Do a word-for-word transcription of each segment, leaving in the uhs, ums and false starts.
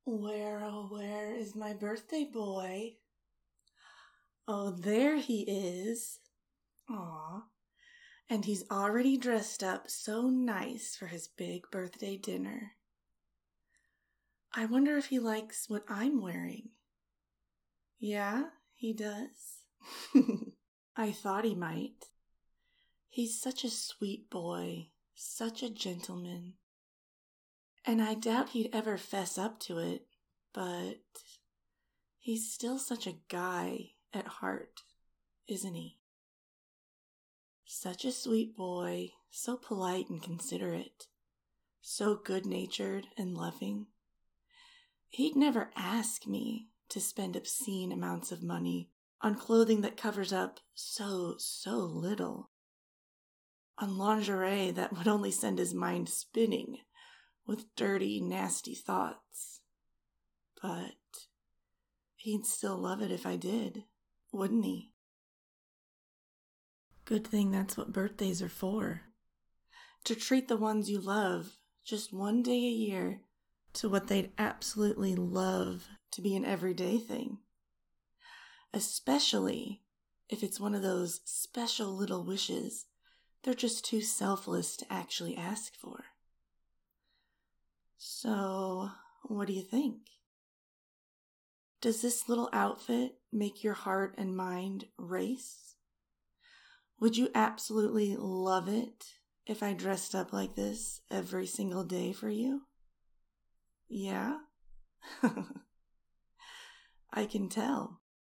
Where, oh, where is my birthday boy? Oh, there he is. Aw. And he's already dressed up so nice for his big birthday dinner. I wonder if he likes what I'm wearing. Yeah, he does. I thought he might. He's such a sweet boy, such a gentleman. And I doubt he'd ever fess up to it, but he's still such a guy at heart, isn't he? Such a sweet boy, so polite and considerate, so good-natured and loving. He'd never ask me to spend obscene amounts of money on clothing that covers up so, so little, on lingerie that would only send his mind spinning with dirty, nasty thoughts. But he'd still love it if I did, wouldn't he? Good thing that's what birthdays are for. To treat the ones you love just one day a year to what they'd absolutely love to be an everyday thing. Especially if it's one of those special little wishes they're just too selfless to actually ask for. So, what do you think? Does this little outfit make your heart and mind race? Would you absolutely love it if I dressed up like this every single day for you? Yeah? I can tell.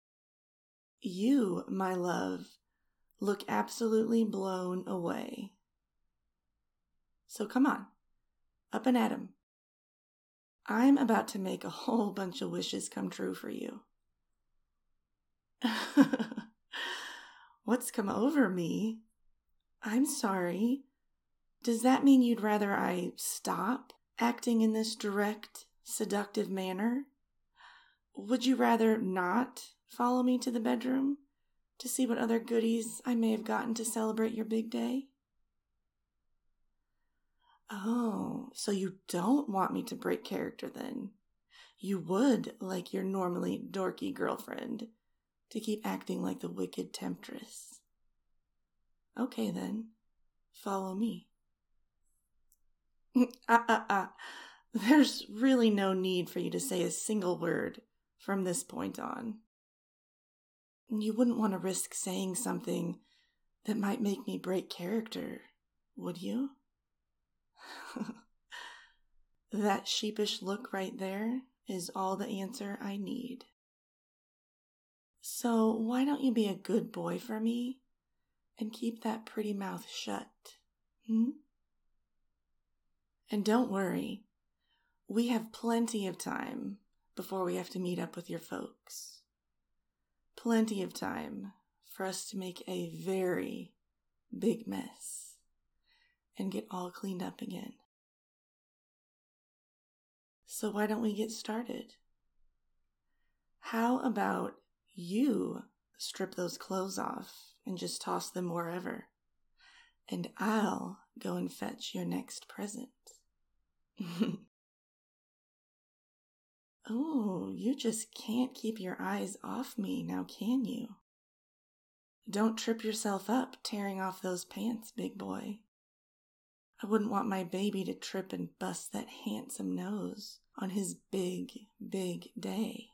You, my love, look absolutely blown away. So come on, up and at 'em. I'm about to make a whole bunch of wishes come true for you. What's come over me? I'm sorry. Does that mean you'd rather I stop acting in this direct, seductive manner? Would you rather not follow me to the bedroom to see what other goodies I may have gotten to celebrate your big day? Oh, so you don't want me to break character then. You would like your normally dorky girlfriend to keep acting like the wicked temptress. Okay then, follow me. ah, ah, ah. There's really no need for you to say a single word from this point on. You wouldn't want to risk saying something that might make me break character, would you? That sheepish look right there is all the answer I need. So why don't you be a good boy for me and keep that pretty mouth shut, hmm? And don't worry, we have plenty of time before we have to meet up with your folks. Plenty of time for us to make a very big mess and get all cleaned up again. So why don't we get started? How about you strip those clothes off and just toss them wherever, and I'll go and fetch your next present. Oh, you just can't keep your eyes off me now, can you? Don't trip yourself up tearing off those pants, big boy. I wouldn't want my baby to trip and bust that handsome nose on his big, big day.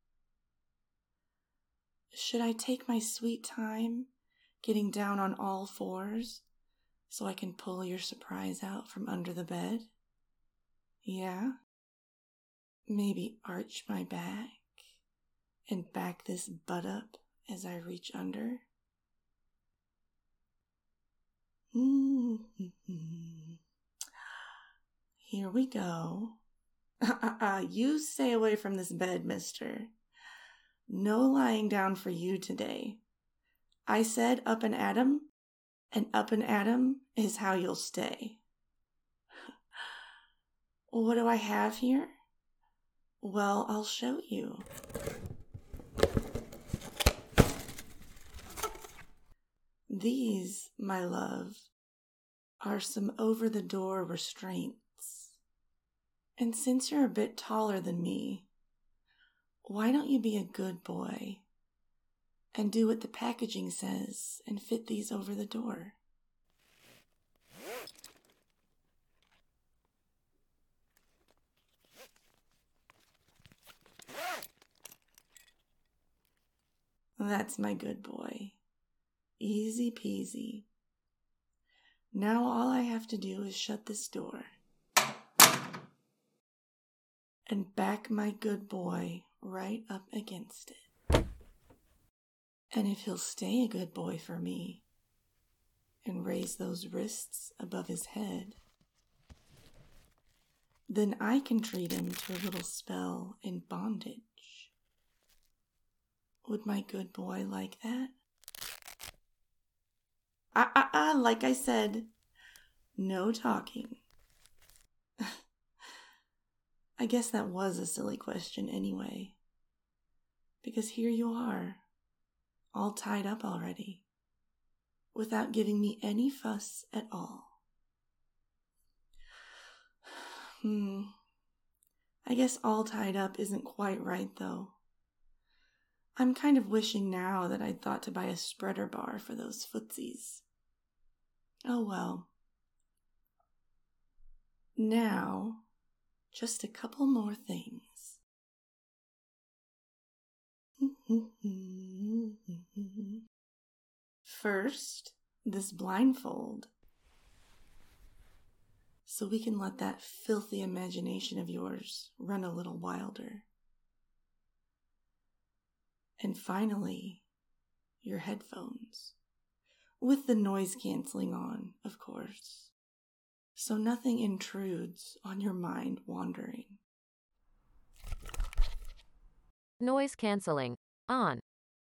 Should I take my sweet time getting down on all fours so I can pull your surprise out from under the bed? Yeah? Maybe arch my back and back this butt up as I reach under? Mm-hmm. Here we go. You stay away from this bed, mister. No lying down for you today. I said up and at 'em, and up and at 'em is how you'll stay. What do I have here? Well, I'll show you. These, my love, are some over-the-door restraints. And since you're a bit taller than me, why don't you be a good boy and do what the packaging says and fit these over the door? That's my good boy. Easy peasy. Now all I have to do is shut this door and back my good boy right up against it. And if he'll stay a good boy for me and raise those wrists above his head, then I can treat him to a little spell in bondage. Would my good boy like that? Ah, ah, ah, like I said, no talking. I guess that was a silly question anyway, because here you are, all tied up already, without giving me any fuss at all. Hmm, I guess all tied up isn't quite right, though. I'm kind of wishing now that I'd thought to buy a spreader bar for those footsies. Oh well. Now, just a couple more things. First, this blindfold, so we can let that filthy imagination of yours run a little wilder. And finally, your headphones, with the noise canceling on, of course, so nothing intrudes on your mind wandering. Noise canceling on.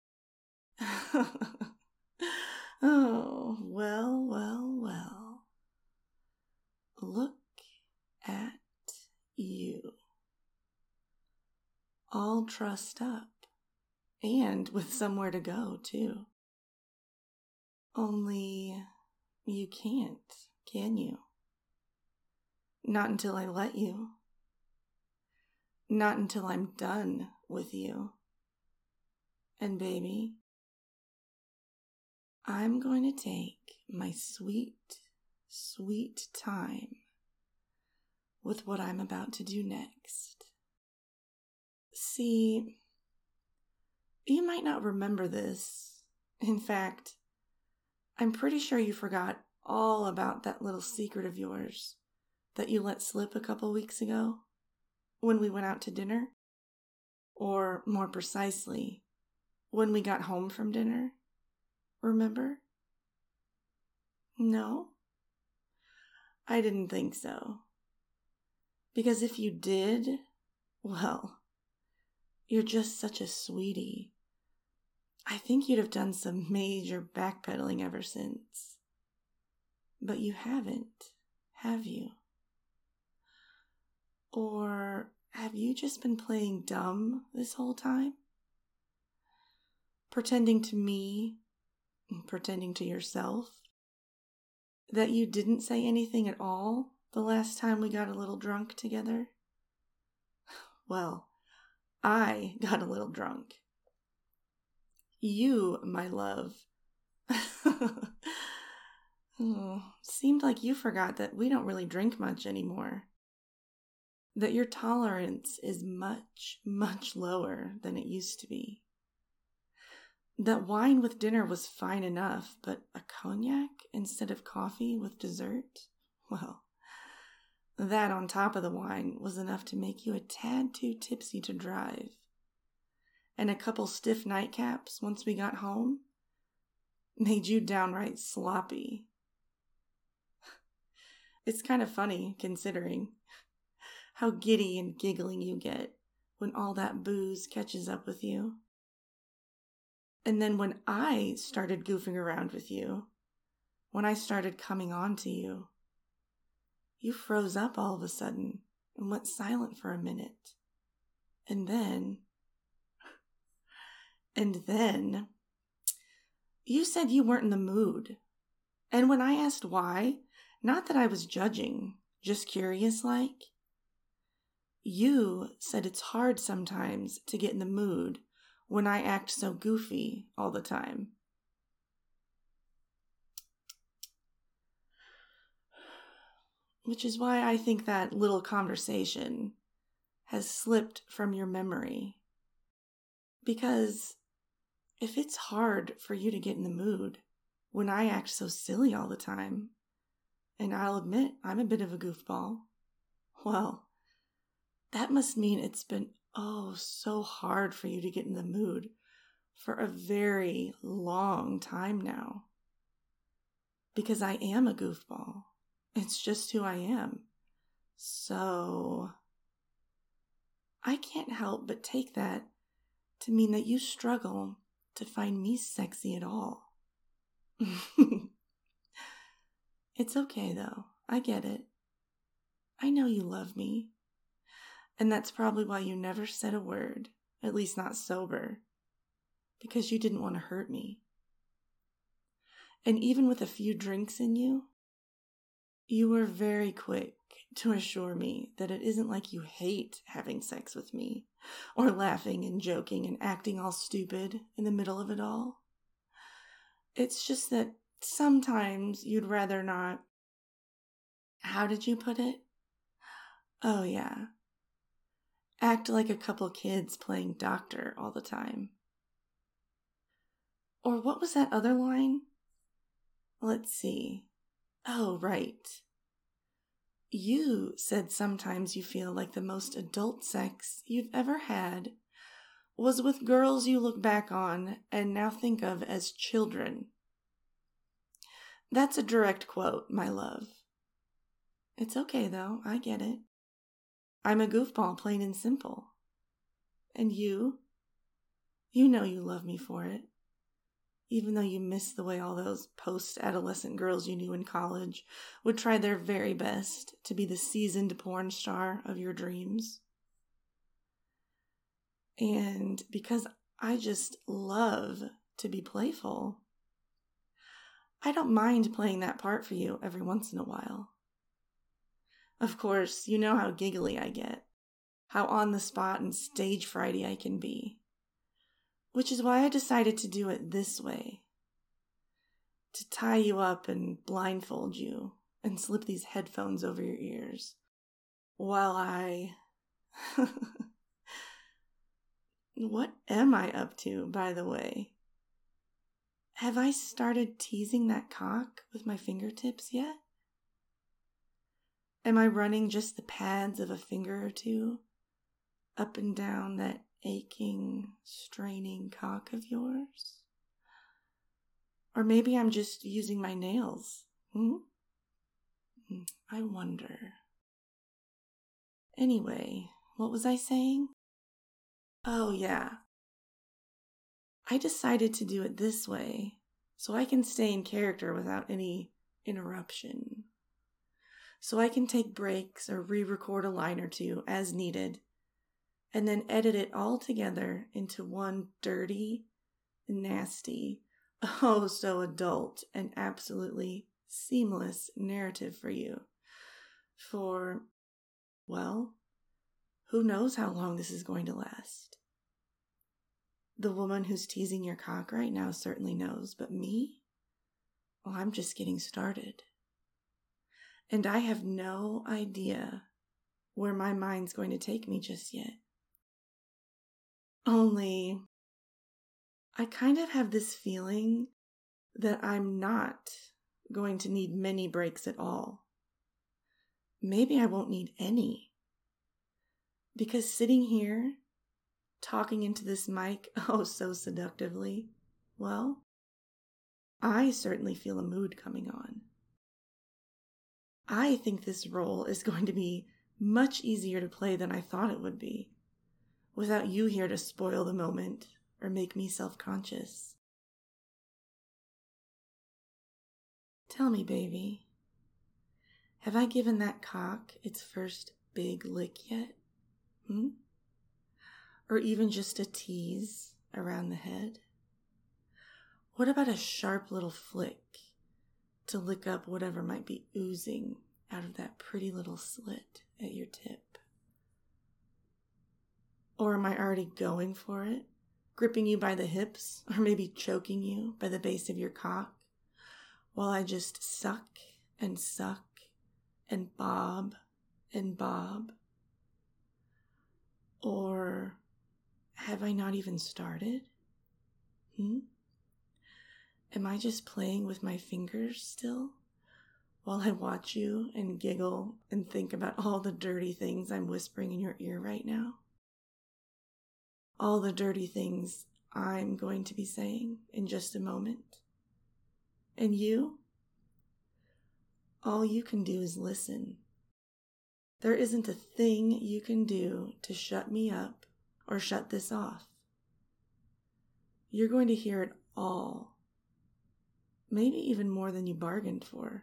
Oh, well, well, well. Look at you. All trussed up. And with somewhere to go, too. Only you can't, can you? Not until I let you. Not until I'm done with you. And baby, I'm going to take my sweet, sweet time with what I'm about to do next. See, you might not remember this. In fact, I'm pretty sure you forgot all about that little secret of yours that you let slip a couple weeks ago when we went out to dinner. Or more precisely, when we got home from dinner. Remember? No? I didn't think so. Because if you did, well, you're just such a sweetie. I think you'd have done some major backpedaling ever since. But you haven't, have you? Or have you just been playing dumb this whole time? Pretending to me, pretending to yourself, that you didn't say anything at all the last time we got a little drunk together? Well, I got a little drunk. You, my love. Oh, seemed like you forgot that we don't really drink much anymore. That your tolerance is much, much lower than it used to be. That wine with dinner was fine enough, but a cognac instead of coffee with dessert? Well, that on top of the wine was enough to make you a tad too tipsy to drive. And a couple stiff nightcaps once we got home made you downright sloppy. It's kind of funny, considering how giddy and giggling you get when all that booze catches up with you. And then when I started goofing around with you, when I started coming on to you, you froze up all of a sudden and went silent for a minute. And then... And then, you said you weren't in the mood. And when I asked why, not that I was judging, just curious like, You said it's hard sometimes to get in the mood when I act so goofy all the time. Which is why I think that little conversation has slipped from your memory. Because if it's hard for you to get in the mood when I act so silly all the time, and I'll admit I'm a bit of a goofball, well, that must mean it's been oh so hard for you to get in the mood for a very long time now. Because I am a goofball. It's just who I am. So I can't help but take that to mean that you struggle to find me sexy at all. It's okay though. I get it. I know you love me. And that's probably why you never said a word, at least not sober, because you didn't want to hurt me. And even with a few drinks in you, you were very quick to assure me that it isn't like you hate having sex with me, or laughing and joking and acting all stupid in the middle of it all. It's just that sometimes you'd rather not. How did you put it? Oh yeah. Act like a couple kids playing doctor all the time. Or what was that other line? Let's see. Oh, right. You said sometimes you feel like the most adult sex you've ever had was with girls you look back on and now think of as children. That's a direct quote, my love. It's okay though, I get it. I'm a goofball, plain and simple. And you? You know you love me for it. Even though you miss the way all those post-adolescent girls you knew in college would try their very best to be the seasoned porn star of your dreams. And because I just love to be playful, I don't mind playing that part for you every once in a while. Of course, you know how giggly I get, how on the spot and stage frighty I can be. Which is why I decided to do it this way. To tie you up and blindfold you and slip these headphones over your ears while I... What am I up to, by the way? Have I started teasing that cock with my fingertips yet? Am I running just the pads of a finger or two up and down that aching, straining cock of yours? Or maybe I'm just using my nails. Hmm? I wonder. Anyway, what was I saying? Oh, yeah. I decided to do it this way so I can stay in character without any interruption. So I can take breaks or re-record a line or two as needed, and then edit it all together into one dirty, nasty, oh so adult, and absolutely seamless narrative for you. For, well, who knows how long this is going to last. The woman who's teasing your cock right now certainly knows, but me? Well, I'm just getting started. And I have no idea where my mind's going to take me just yet. Only, I kind of have this feeling that I'm not going to need many breaks at all. Maybe I won't need any. Because sitting here, talking into this mic, oh so seductively, well, I certainly feel a mood coming on. I think this role is going to be much easier to play than I thought it would be, without you here to spoil the moment or make me self-conscious. Tell me, baby, have I given that cock its first big lick yet? Hmm? Or even just a tease around the head? What about a sharp little flick to lick up whatever might be oozing out of that pretty little slit at your tip? Or am I already going for it? Gripping you by the hips, or maybe choking you by the base of your cock, while I just suck and suck and bob and bob? Or have I not even started? Hmm? Am I just playing with my fingers still, while I watch you and giggle and think about all the dirty things I'm whispering in your ear right now? All the dirty things I'm going to be saying in just a moment. And you? All you can do is listen. There isn't a thing you can do to shut me up or shut this off. You're going to hear it all. Maybe even more than you bargained for.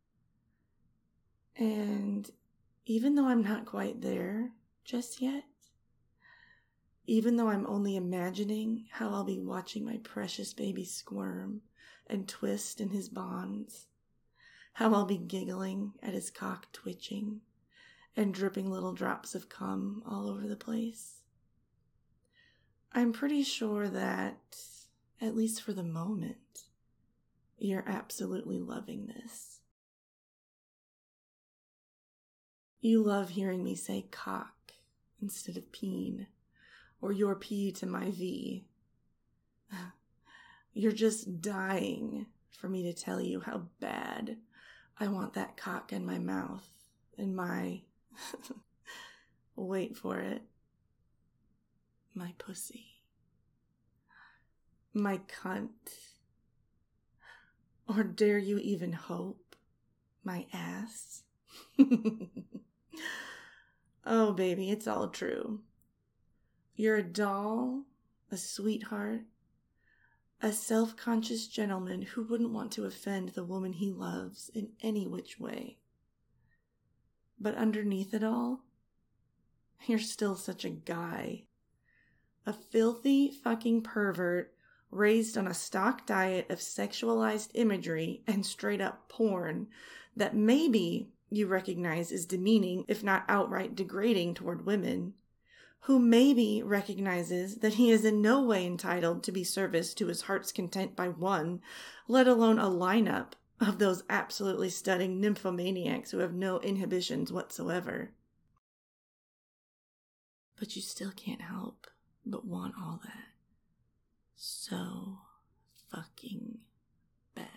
And even though I'm not quite there just yet, even though I'm only imagining how I'll be watching my precious baby squirm and twist in his bonds, how I'll be giggling at his cock twitching and dripping little drops of cum all over the place, I'm pretty sure that, at least for the moment, you're absolutely loving this. You love hearing me say cock instead of peen, or your P to my V. You're just dying for me to tell you how bad I want that cock in my mouth and my, wait for it, my pussy, my cunt, or dare you even hope, my ass? Oh, baby, it's all true. You're a doll, a sweetheart, a self-conscious gentleman who wouldn't want to offend the woman he loves in any which way. But underneath it all, you're still such a guy. A filthy fucking pervert raised on a stock diet of sexualized imagery and straight up porn that maybe you recognize as demeaning, if not outright degrading toward women, who maybe recognizes that he is in no way entitled to be serviced to his heart's content by one, let alone a lineup of those absolutely stunning nymphomaniacs who have no inhibitions whatsoever. But you still can't help but want all that so fucking bad.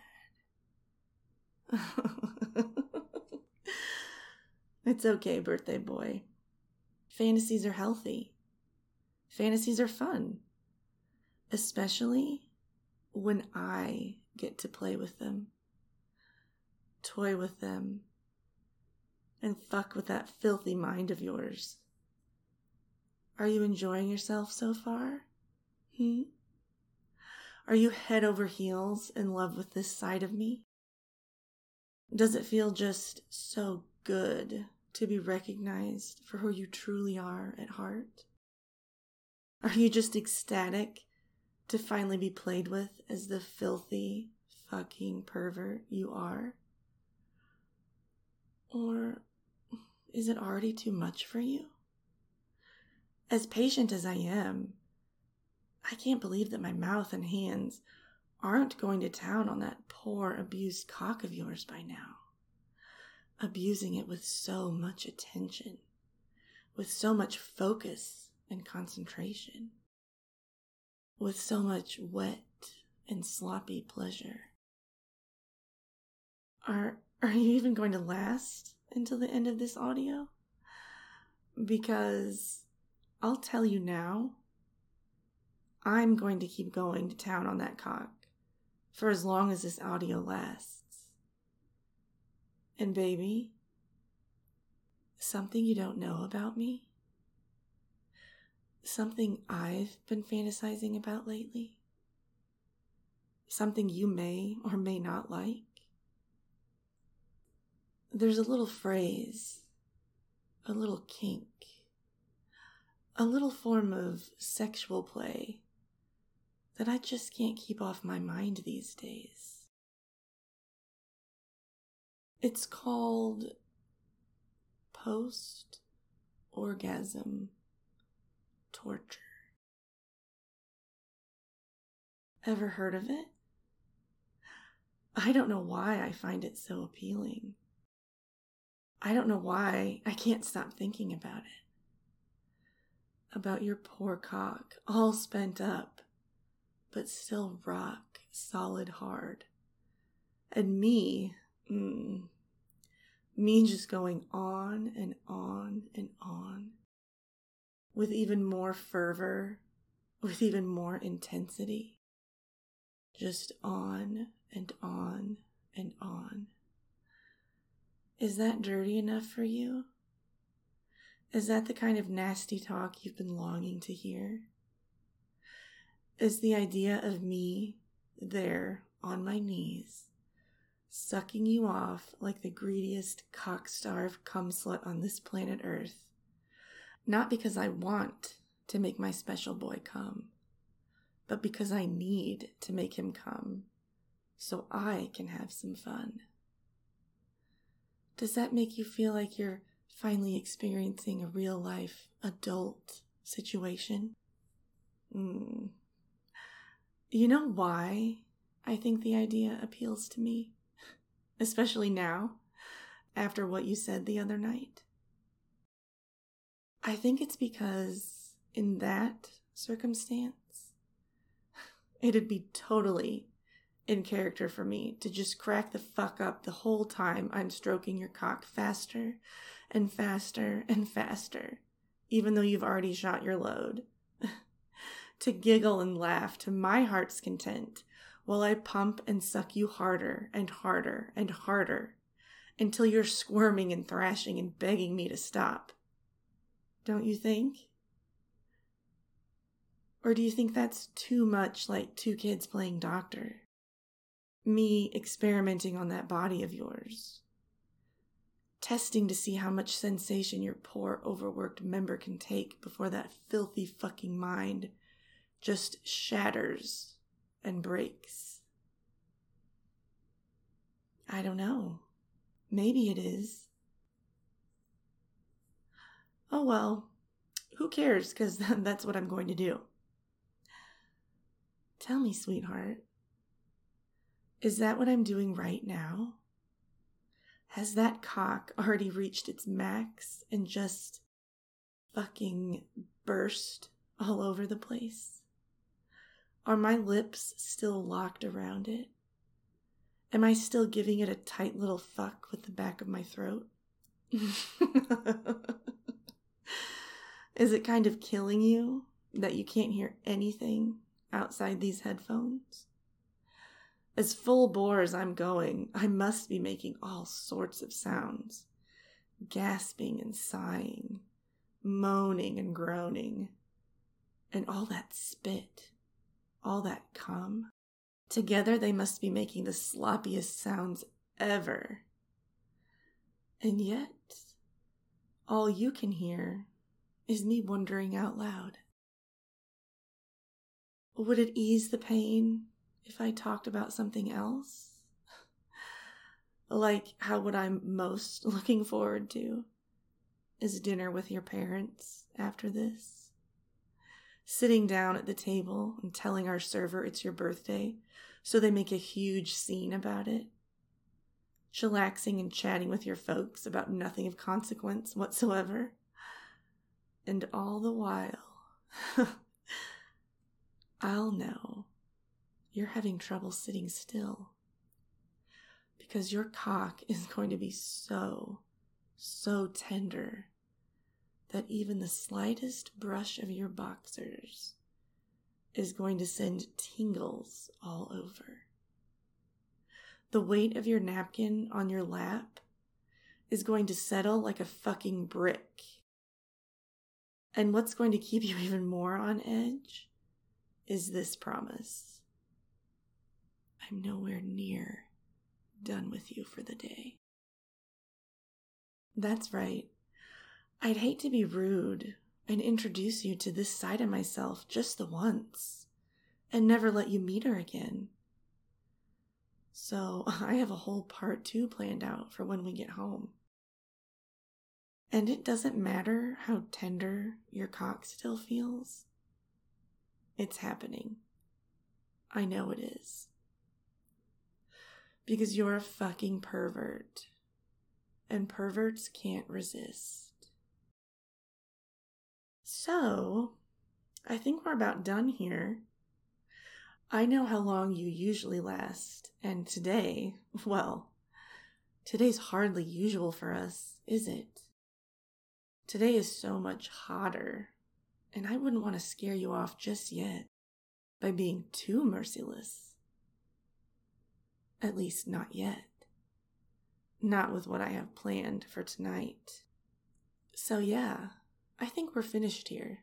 It's okay, birthday boy. Fantasies are healthy. Fantasies are fun. Especially when I get to play with them, toy with them, and fuck with that filthy mind of yours. Are you enjoying yourself so far? Hmm? Are you head over heels in love with this side of me? Does it feel just so good to be recognized for who you truly are at heart? Are you just ecstatic to finally be played with as the filthy fucking pervert you are? Or is it already too much for you? As patient as I am, I can't believe that my mouth and hands aren't going to town on that poor abused cock of yours by now. Abusing it with so much attention, with so much focus and concentration, with so much wet and sloppy pleasure. Are, are you even going to last until the end of this audio? Because I'll tell you now, I'm going to keep going to town on that cock for as long as this audio lasts. And baby, something you don't know about me, something I've been fantasizing about lately, something you may or may not like. There's a little phrase, a little kink, a little form of sexual play that I just can't keep off my mind these days. It's called post-orgasm torture. Ever heard of it? I don't know why I find it so appealing. I don't know why I can't stop thinking about it. About your poor cock, all spent up, but still rock solid hard. And me, mm, me just going on and on and on, with even more fervor, with even more intensity. Just on and on and on. Is that dirty enough for you? Is that the kind of nasty talk you've been longing to hear? Is the idea of me there on my knees, sucking you off like the greediest cock-starved cum-slut on this planet Earth, not because I want to make my special boy come, but because I need to make him come so I can have some fun? Does that make you feel like you're finally experiencing a real-life adult situation? Mm. You know why I think the idea appeals to me? Especially now, after what you said the other night. I think it's because in that circumstance, it'd be totally in character for me to just crack the fuck up the whole time I'm stroking your cock faster and faster and faster, even though you've already shot your load. To giggle and laugh to my heart's content while I pump and suck you harder and harder and harder until you're squirming and thrashing and begging me to stop. Don't you think? Or do you think that's too much like two kids playing doctor? Me experimenting on that body of yours. Testing to see how much sensation your poor overworked member can take before that filthy fucking mind just shatters and breaks. I don't know. Maybe it is. Oh well, who cares, because that's what I'm going to do. Tell me, sweetheart, is that what I'm doing right now? Has that cock already reached its max and just fucking burst all over the place? Are my lips still locked around it? Am I still giving it a tight little fuck with the back of my throat? Is it kind of killing you that you can't hear anything outside these headphones? As full bore as I'm going, I must be making all sorts of sounds. Gasping and sighing, moaning and groaning, and all that spit, all that cum. Together they must be making the sloppiest sounds ever. And yet, all you can hear is me wondering out loud. Would it ease the pain if I talked about something else? Like how what I'm most looking forward to is dinner with your parents after this. Sitting down at the table and telling our server it's your birthday so they make a huge scene about it. Chillaxing and chatting with your folks about nothing of consequence whatsoever. And all the while, I'll know you're having trouble sitting still. Because your cock is going to be so, so tender that even the slightest brush of your boxers is going to send tingles all over. The weight of your napkin on your lap is going to settle like a fucking brick. And what's going to keep you even more on edge is this promise. I'm nowhere near done with you for the day. That's right. I'd hate to be rude and introduce you to this side of myself just the once and never let you meet her again. So I have a whole part two planned out for when we get home. And it doesn't matter how tender your cock still feels. It's happening. I know it is. Because you're a fucking pervert. And perverts can't resist. So, I think we're about done here. I know how long you usually last, and today, well, today's hardly usual for us, is it? Today is so much hotter, and I wouldn't want to scare you off just yet by being too merciless. At least not yet. Not with what I have planned for tonight. So yeah, I think we're finished here.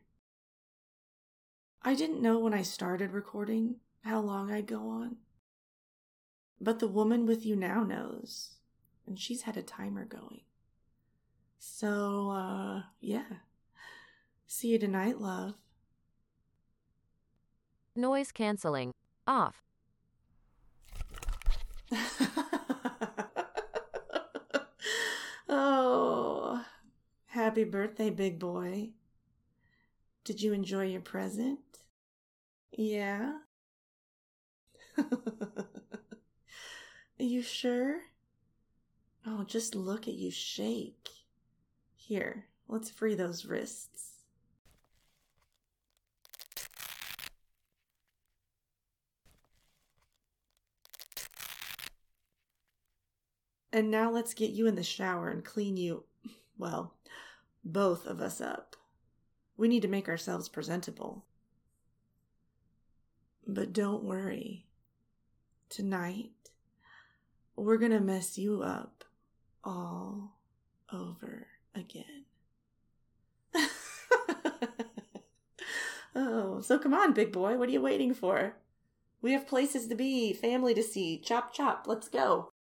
I didn't know when I started recording how long I'd go on. But the woman with you now knows, and she's had a timer going. So, uh, yeah. See you tonight, love. Noise canceling. Off. Oh, happy birthday, big boy. Did you enjoy your present? Yeah? Are you sure? Oh, just look at you shake. Here, let's free those wrists. And now let's get you in the shower and clean you, well, both of us up. We need to make ourselves presentable. But don't worry. Tonight, we're gonna mess you up all over again. Oh, so come on, big boy. What are you waiting for? We have places to be, family to see. Chop, chop. Let's go.